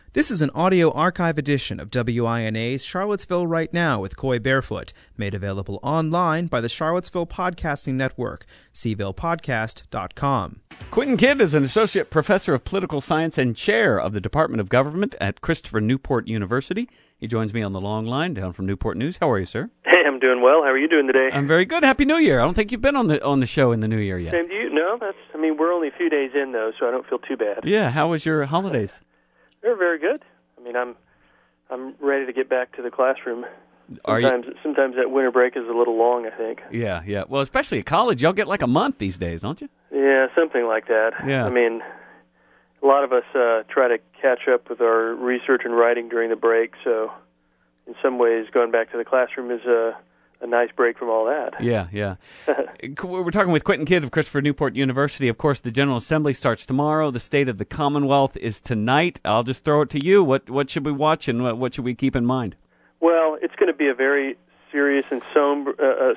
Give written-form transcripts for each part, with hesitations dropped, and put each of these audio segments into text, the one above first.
This is an audio archive edition of WINA's Charlottesville Right Now with Coy Barefoot, made available online by the Charlottesville Podcasting Network, cvillePodcast.com. Quentin Kidd is an associate professor of political science and chair of the Department of Government at Christopher Newport University. He joins me on the long line down from Newport News. How are you, sir? Hey, I'm doing well. How are you doing today? I'm very good. Happy New Year. I don't think you've been on the show in the new year yet. Same to you. No, we're only a few days in, though, so I don't feel too bad. Yeah, how was your holidays? They're very good. I'm ready to get back to the classroom. Sometimes that winter break is a little long, I think. Yeah. Well, especially at college, y'all get like a month these days, don't you? Yeah, something like that. Yeah. A lot of us try to catch up with our research and writing during the break, so in some ways going back to the classroom is a nice break from all that. Yeah. We're talking with Quentin Kidd of Christopher Newport University. Of course, the General Assembly starts tomorrow. The State of the Commonwealth is tonight. I'll just throw it to you. What should we watch and what should we keep in mind? Well, it's going to be a very serious and somber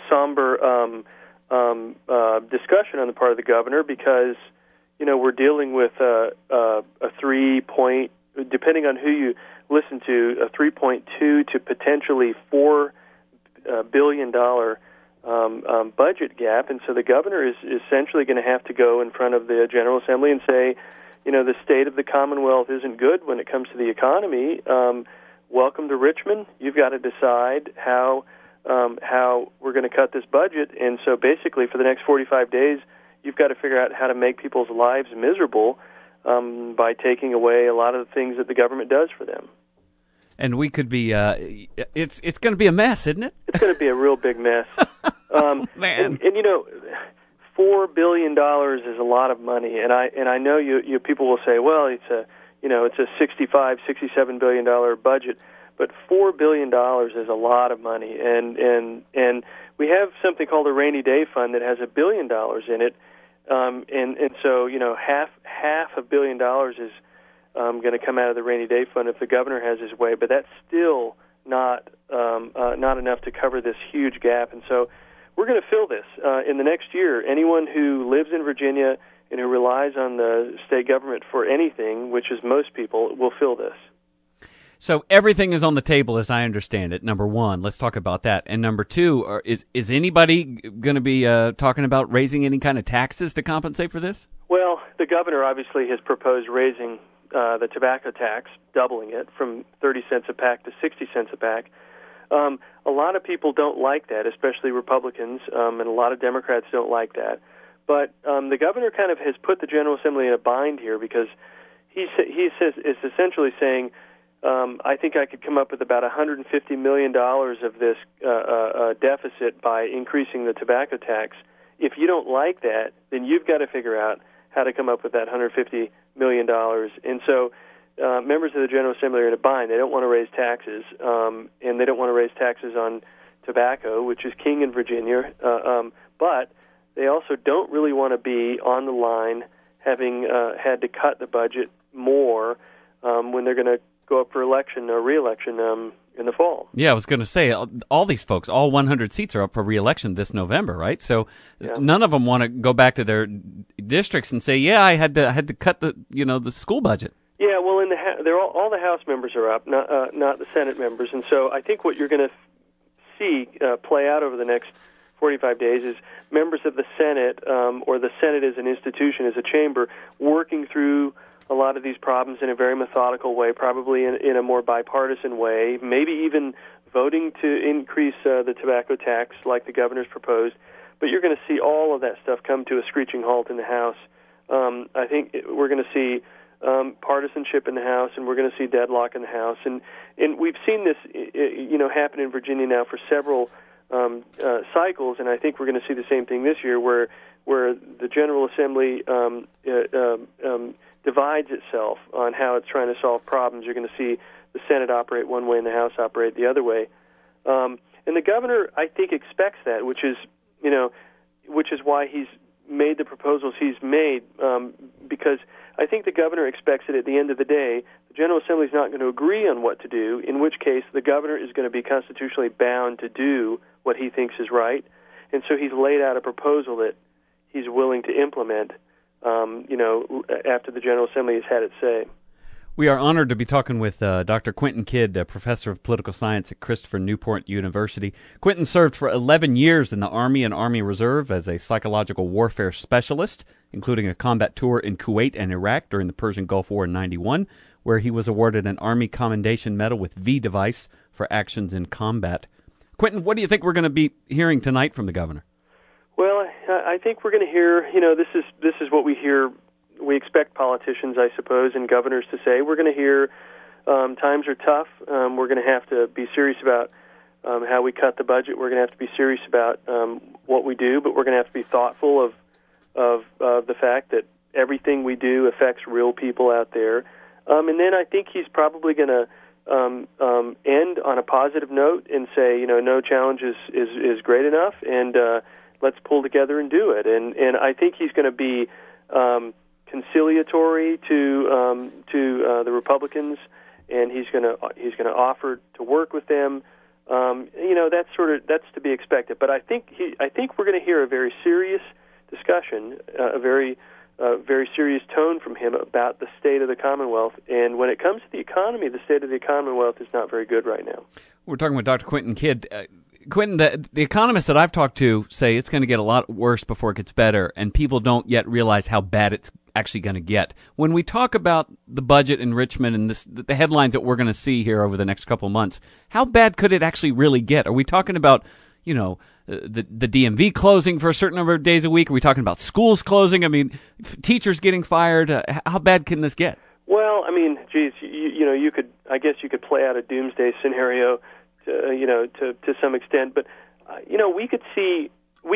discussion on the part of the governor because, we're dealing with a 3-point, depending on who you listen to, a 3.2 to potentially $4 billion budget gap, and so the governor is essentially going to have to go in front of the General Assembly and say, the state of the Commonwealth isn't good when it comes to the economy. Welcome to Richmond. You've got to decide how we're going to cut this budget, and so basically for the next 45 days, you've got to figure out how to make people's lives miserable by taking away a lot of the things that the government does for them. And we could be, it's going to be a mess, isn't it? It's going to be a real big mess. Man. And $4 billion is a lot of money. And I know you people will say, well, it's a $67 billion budget. But $4 billion is a lot of money. And we have something called a rainy day fund that has $1 billion in it. And so, half $1 billion is going to come out of the rainy day fund if the governor has his way, but that's still not enough to cover this huge gap. And so we're going to fill this in the next year. Anyone who lives in Virginia and who relies on the state government for anything, which is most people, will fill this. So everything is on the table, as I understand it. Number one, let's talk about that. And number two, is anybody going to be talking about raising any kind of taxes to compensate for this? Well, the governor obviously has proposed raising the tobacco tax, doubling it from 30 cents a pack to 60 cents a pack. A lot of people don't like that, especially Republicans, and a lot of Democrats don't like that. But the governor kind of has put the General Assembly in a bind here because he says is essentially saying, I think I could come up with about $150 million of this deficit by increasing the tobacco tax. If you don't like that, then you've got to figure out how to come up with that $150 million. And so members of the General Assembly are in a bind. They don't want to raise taxes, and they don't want to raise taxes on tobacco, which is king in Virginia. But they also don't really want to be on the line having had to cut the budget more when they're going to go up for election or re-election in the fall. Yeah, I was going to say, all these folks, all 100 seats are up for re-election this November, right? So None of them want to go back to their districts and say, yeah, I had to cut the school budget. Yeah, well, all the House members are up, not the Senate members. And so I think what you're going to see play out over the next 45 days is members of the Senate, or the Senate as an institution, as a chamber, working through a lot of these problems in a very methodical way, probably in a more bipartisan way, maybe even voting to increase the tobacco tax like the governor's proposed. But you're going to see all of that stuff come to a screeching halt in the House. I think we're going to see partisanship in the House, and we're going to see deadlock in the House. And we've seen this happen in Virginia now for several cycles, and I think we're going to see the same thing this year where the General Assembly divides itself on how it's trying to solve problems. You're going to see the Senate operate one way and the House operate the other way. And the governor, I think, expects that, which is why he's made the proposals he's made, because I think the governor expects that at the end of the day, the General Assembly is not going to agree on what to do, in which case the governor is going to be constitutionally bound to do what he thinks is right. And so he's laid out a proposal that he's willing to implement after the General Assembly has had its say. We are honored to be talking with Dr. Quentin Kidd, a professor of political science at Christopher Newport University. Quentin served for 11 years in the Army and Army Reserve as a psychological warfare specialist, including a combat tour in Kuwait and Iraq during the Persian Gulf War in '91, where he was awarded an Army Commendation Medal with V device for actions in combat. Quentin, what do you think we're going to be hearing tonight from the governor? Well, I think we're going to hear, this is what we hear. We expect politicians, I suppose, and governors to say. We're going to hear times are tough. We're going to have to be serious about how we cut the budget. We're going to have to be serious about what we do, but we're going to have to be thoughtful of the fact that everything we do affects real people out there. And then I think he's probably going to end on a positive note and say, no challenge is great enough, and let's pull together and do it. And I think he's going to be conciliatory to the Republicans, and he's going to offer to work with them. That's to be expected. But I think we're going to hear a very serious discussion, a very serious tone from him about the state of the Commonwealth. And when it comes to the economy, the state of the Commonwealth is not very good right now. We're talking with Dr. Quentin Kidd. Quentin, the economists that I've talked to say it's going to get a lot worse before it gets better, and people don't yet realize how bad it's actually going to get. When we talk about the budget enrichment and the headlines that we're going to see here over the next couple of months, how bad could it actually really get? Are we talking about, the DMV closing for a certain number of days a week? Are we talking about schools closing? I mean, teachers getting fired? How bad can this get? Well, I mean, geez, you could play out a doomsday scenario to some extent, but we could see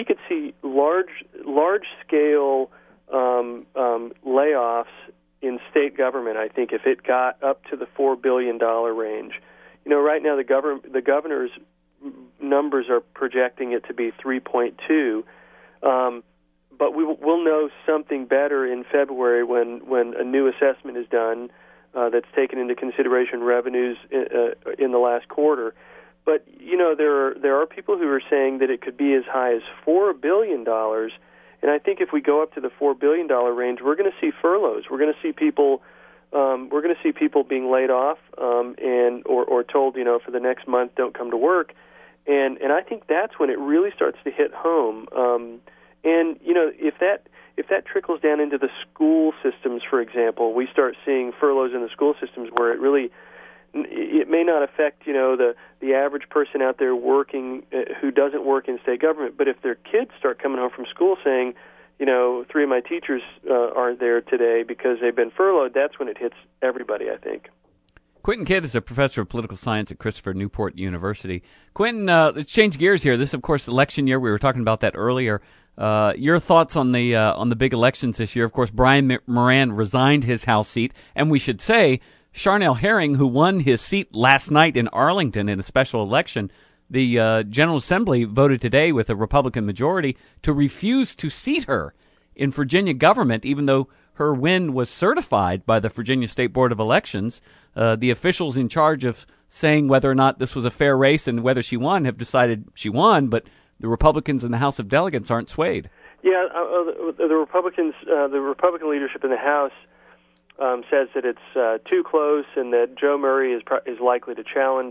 large scale layoffs in state government. I think if it got up to the $4 billion range, right now the governor's numbers are projecting it to be 3.2, but we'll know something better in February when a new assessment is done that's taken into consideration revenues in the last quarter. But there are people who are saying that it could be as high as $4 billion, and I think if we go up to the $4 billion range, we're going to see furloughs. We're going to see people. We're going to see people being laid off, or told, for the next month don't come to work, and I think that's when it really starts to hit home. And if that trickles down into the school systems, for example, we start seeing furloughs in the school systems where it may not affect the average person out there working who doesn't work in state government, but if their kids start coming home from school saying, 3 of my teachers aren't there today because they've been furloughed, that's when it hits everybody, I think. Quentin Kidd is a professor of political science at Christopher Newport University. Quentin, let's change gears here. This, of course, election year. We were talking about that earlier. Your thoughts on the big elections this year? Of course, Brian Moran resigned his House seat, and we should say Charnel Herring, who won his seat last night in Arlington in a special election, the General Assembly voted today with a Republican majority to refuse to seat her in Virginia government, even though her win was certified by the Virginia State Board of Elections. The officials in charge of saying whether or not this was a fair race and whether she won have decided she won, but the Republicans in the House of Delegates aren't swayed. Yeah, the Republican leadership in the House says that it's too close and that Joe Murray is likely to challenge,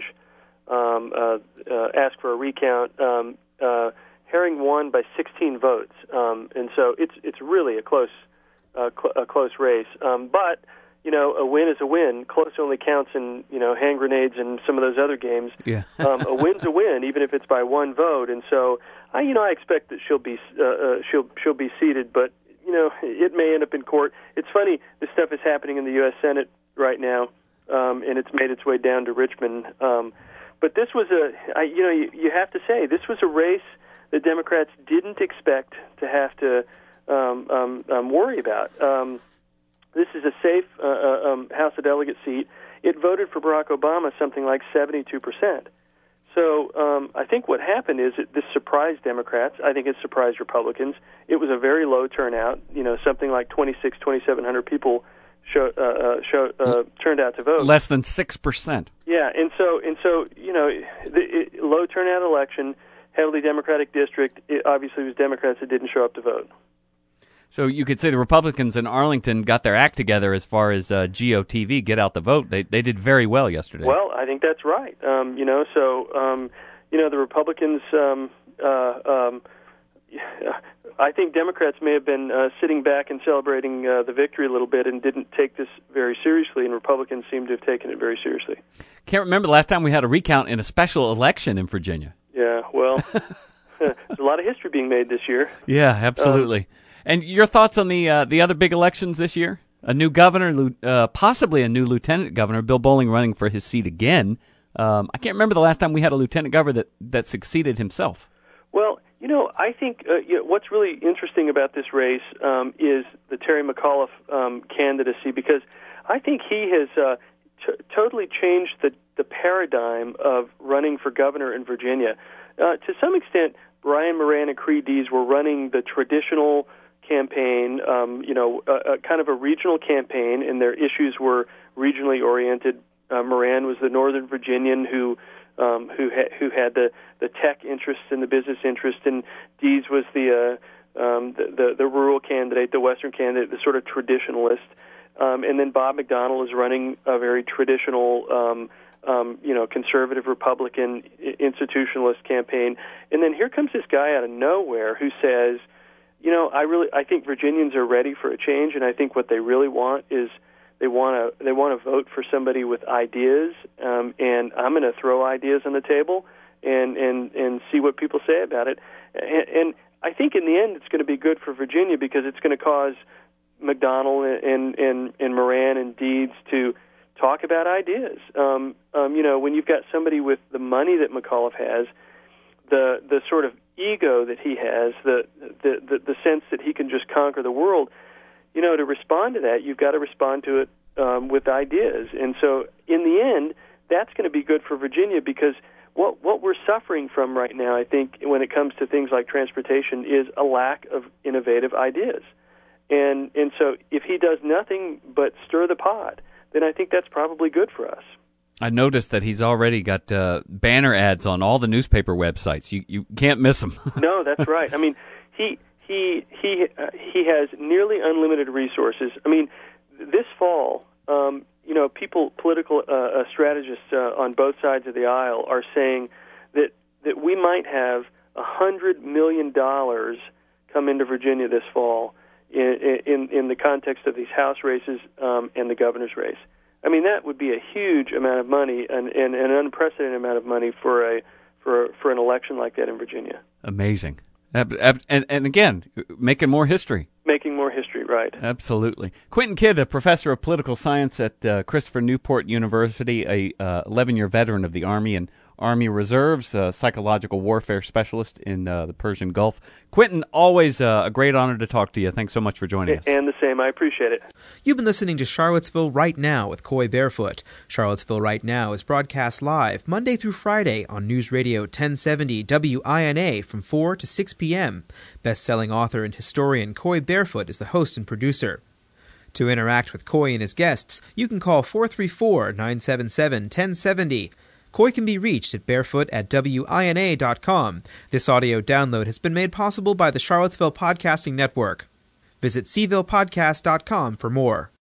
ask for a recount. Herring won by 16 votes, and so it's really a close race. But a win is a win. Close only counts in hand grenades and some of those other games. Yeah. A win's a win, even if it's by one vote. And so I expect that she'll be seated, but it may end up in court. It's funny, this stuff is happening in the U.S. Senate right now, and it's made its way down to Richmond. But this was you have to say, this was a race that Democrats didn't expect to have to worry about. This is a safe House of Delegates seat. It voted for Barack Obama something like 72%. So I think what happened is this surprised Democrats. I think it surprised Republicans. It was a very low turnout. Something like 2,700 people turned out to vote. Less than 6%. Yeah, and so low turnout election, heavily Democratic district. It obviously was Democrats that didn't show up to vote. So you could say the Republicans in Arlington got their act together as far as GOTV, get out the vote. They did very well yesterday. Well, I think that's right. The Republicans. I think Democrats may have been sitting back and celebrating the victory a little bit and didn't take this very seriously, and Republicans seem to have taken it very seriously. Can't remember the last time we had a recount in a special election in Virginia. Yeah, well, there's a lot of history being made this year. Yeah, absolutely. And your thoughts on the other big elections this year? A new governor, possibly a new lieutenant governor, Bill Bolling running for his seat again. I can't remember the last time we had a lieutenant governor that succeeded himself. Well, I think what's really interesting about this race is the Terry McAuliffe candidacy, because I think he has totally changed the paradigm of running for governor in Virginia. To some extent, Brian Moran and Creed Dees were running the traditional campaign, kind of a regional campaign, and their issues were regionally oriented. Moran was the Northern Virginian who had the tech interest and the business interest, and Dees was the rural candidate, the Western candidate, the sort of traditionalist. And then Bob McDonnell is running a very traditional, conservative Republican institutionalist campaign. And then here comes this guy out of nowhere who says, I think Virginians are ready for a change, and I think what they really want is they want to vote for somebody with ideas, and I'm going to throw ideas on the table and see what people say about it. And I think in the end it's going to be good for Virginia, because it's going to cause McDonnell and Moran and Deeds to talk about ideas. When you've got somebody with the money that McAuliffe has, the sort of ego that he has, the sense that he can just conquer the world, to respond to that, you've got to respond to it with ideas. And so in the end, that's going to be good for Virginia, because what we're suffering from right now, I think, when it comes to things like transportation, is a lack of innovative ideas. And so if he does nothing but stir the pot, then I think that's probably good for us. I noticed that he's already got banner ads on all the newspaper websites. You can't miss them. No, that's right. I mean, he has nearly unlimited resources. I mean, this fall, political strategists on both sides of the aisle are saying that we might have $100 million come into Virginia this fall in the context of these House races and the governor's race. I mean, that would be a huge amount of money and an unprecedented amount of money for an election like that in Virginia. Amazing. And again, making more history. Making more history, right. Absolutely. Quentin Kidd, a professor of political science at Christopher Newport University, a 11-year veteran of the Army and Army Reserves, a psychological warfare specialist in the Persian Gulf. Quentin, always a great honor to talk to you. Thanks so much for joining us. And the same. I appreciate it. You've been listening to Charlottesville Right Now with Coy Barefoot. Charlottesville Right Now is broadcast live Monday through Friday on News Radio 1070 WINA from 4 to 6 p.m. Best-selling author and historian Coy Barefoot is the host and producer. To interact with Coy and his guests, you can call 434-977-1070. Coy can be reached at barefoot@wina.com. This audio download has been made possible by the Charlottesville Podcasting Network. Visit cvillepodcast.com for more.